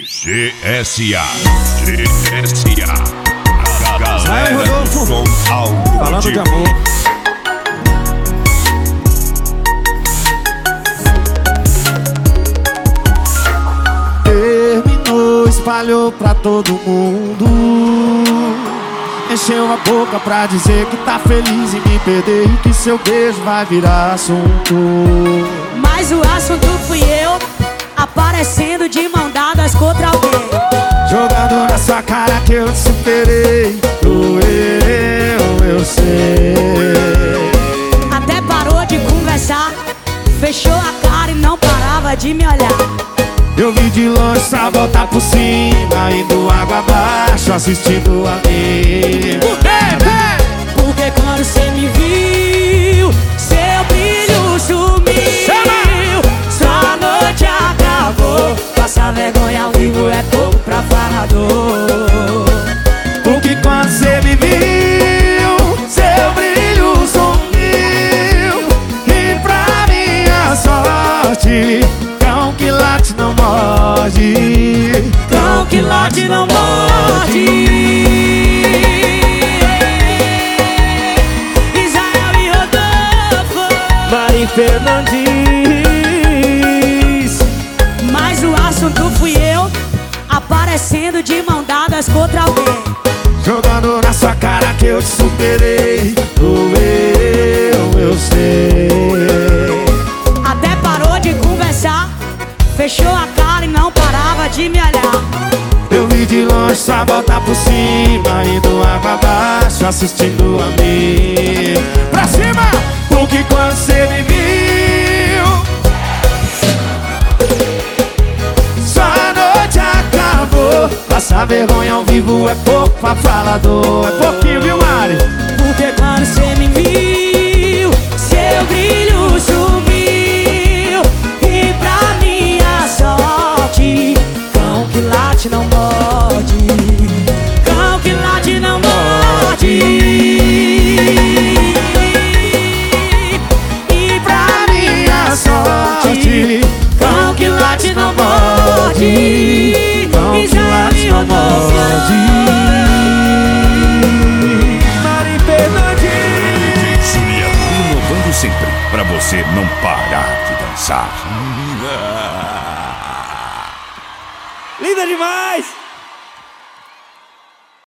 GSA. A galera do som falando de amor. Terminou, espalhou pra todo mundo. Encheu a boca pra dizer que tá feliz em me perder e que seu beijo vai virar assunto. Mas o assunto fui eu, aparecendo de mão dadas contra alguém. Jogando na sua cara que eu te superei. Doeu, eu sei. Até parou de conversar, fechou a cara e não parava de me olhar. Eu vi de longe só voltar por cima, indo água abaixo, assistindo a mim. Porque quando cê me viu, seu brilho sumiu. Sua noite acabou, passar vergonha ao vivo é pouco pra falador. Porque quando cê me viu, seu brilho sumiu. E pra minha sorte, cão que late não morde. Cão que late não morde. Israel e Rodolfo, Mari Fernandes. mas o assunto fui eu, aparecendo de mão dadas contra alguém. Jogando na sua cara que eu te superei. Doeu, eu sei. Até parou de conversar, fechou a cara e não parava de me olhar. Eu vi de longe só voltar por cima, indo água abaixo, assistindo a mim. Pra cima! Porque quando cê me viu, sua noite acabou. Passar vergonha ao vivo é pouco pra falador. É pouquinho, viu, Mari? Porque quando cê me viu, seu brilho sumiu. E pra minha sorte, cão que late não morde. Cão que late não morde. E pra minha sorte, cão que late não morde. Cão que late não morde. Mari Fernandes. inovando sempre, pra você não parar de dançar. Linda demais!